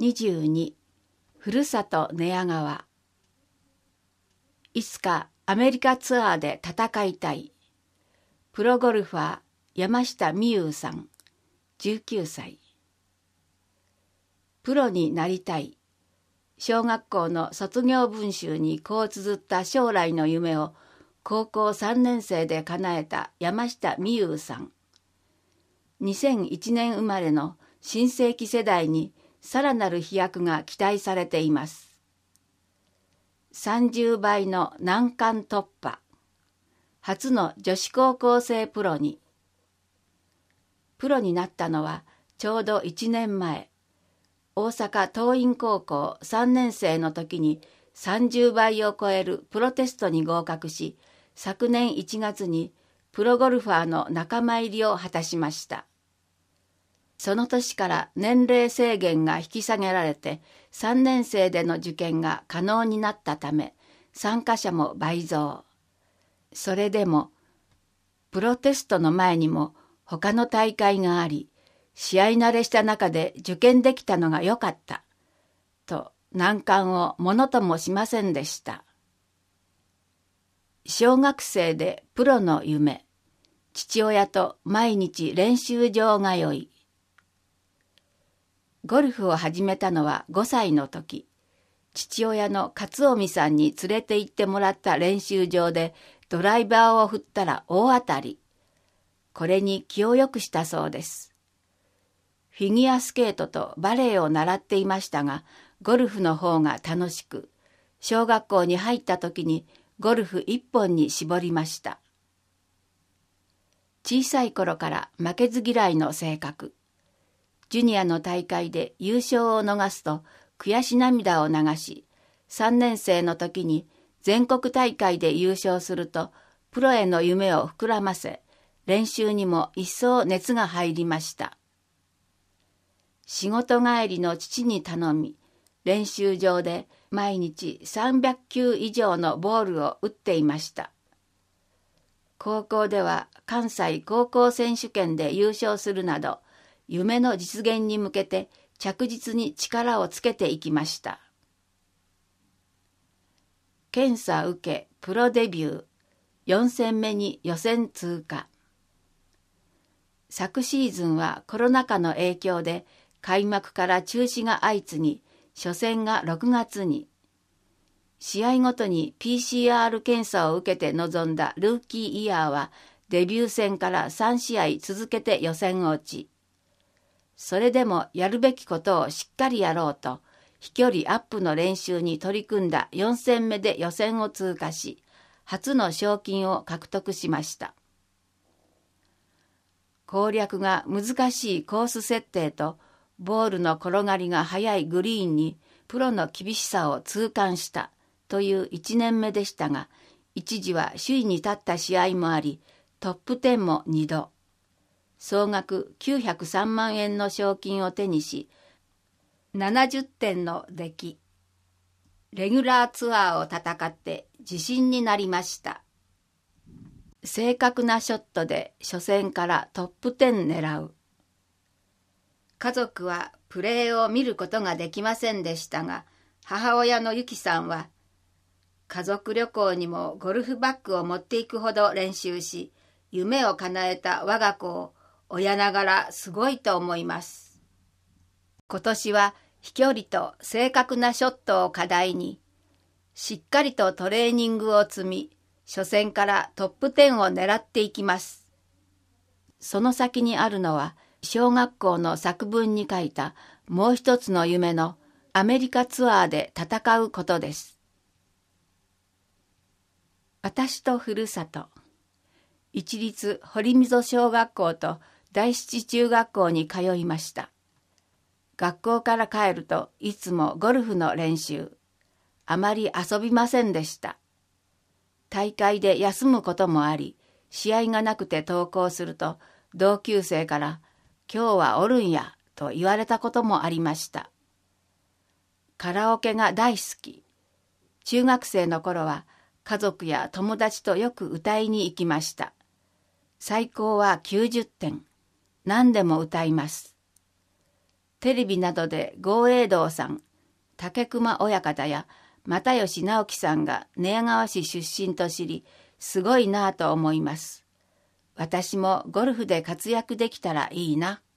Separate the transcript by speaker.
Speaker 1: 22ふるさと寝屋川。いつかアメリカツアーで戦いたい。プロゴルファー山下美夢有さん19歳。プロになりたい。小学校の卒業文集にこう綴った将来の夢を高校3年生で叶えた山下美夢有さん。2001年生まれの新世紀世代にさらなる飛躍が期待されています。30倍の難関突破。初の女子高校生プロに。プロになったのはちょうど1年前。大阪桐蔭高校3年生の時に30倍を超えるプロテストに合格し、昨年1月にプロゴルファーの仲間入りを果たしました。その年から年齢制限が引き下げられて3年生での受験が可能になったため参加者も倍増。それでもプロテストの前にも他の大会があり、試合慣れした中で受験できたのが良かったと難関をものともしませんでした。小学生でプロの夢。父親と毎日練習場通い。ゴルフを始めたのは5歳の時、父親の勝臣さんに連れて行ってもらった練習場でドライバーを振ったら大当たり。これに気をよくしたそうです。フィギュアスケートとバレエを習っていましたが、ゴルフの方が楽しく、小学校に入った時にゴルフ一本に絞りました。小さい頃から負けず嫌いの性格。ジュニアの大会で優勝を逃すと悔し涙を流し、3年生の時に全国大会で優勝するとプロへの夢を膨らませ、練習にも一層熱が入りました。仕事帰りの父に頼み、練習場で毎日300球以上のボールを打っていました。高校では関西高校選手権で優勝するなど、夢の実現に向けて着実に力をつけていきました。検査受けプロデビュー、4戦目に予選通過。昨シーズンはコロナ禍の影響で開幕から中止が相次ぎ、初戦が6月に。試合ごとに PCR 検査を受けて臨んだルーキーイヤーはデビュー戦から3試合続けて予選落ち。それでもやるべきことをしっかりやろうと、飛距離アップの練習に取り組んだ4戦目で予選を通過し、初の賞金を獲得しました。攻略が難しいコース設定と、ボールの転がりが速いグリーンにプロの厳しさを痛感したという1年目でしたが、一時は首位に立った試合もあり、トップ10も2度。総額903万円の賞金を手にし、70点の出来。レギュラーツアーを戦って自信になりました。正確なショットで初戦からトップ10狙う。家族はプレーを見ることができませんでしたが、母親のゆきさんは、家族旅行にもゴルフバッグを持っていくほど練習し、夢を叶えた我が子を親ながらすごいと思います。今年は飛距離と正確なショットを課題に、しっかりとトレーニングを積み、初戦からトップ10を狙っていきます。その先にあるのは、小学校の作文に書いたもう一つの夢のアメリカツアーで戦うことです。私とふるさと。一律堀溝小学校と第七中学校に通いました。学校から帰るといつもゴルフの練習。あまり遊びませんでした。大会で休むこともあり、試合がなくて登校すると同級生から今日はおるんやと言われたこともありました。カラオケが大好き。中学生の頃は家族や友達とよく歌いに行きました。最高は90点。何でも歌います。 テレビなどで郷栄道さん、竹熊親方や又吉直樹さんが寝屋川市出身と知り、すごいなぁと思います。私もゴルフで活躍できたらいいな。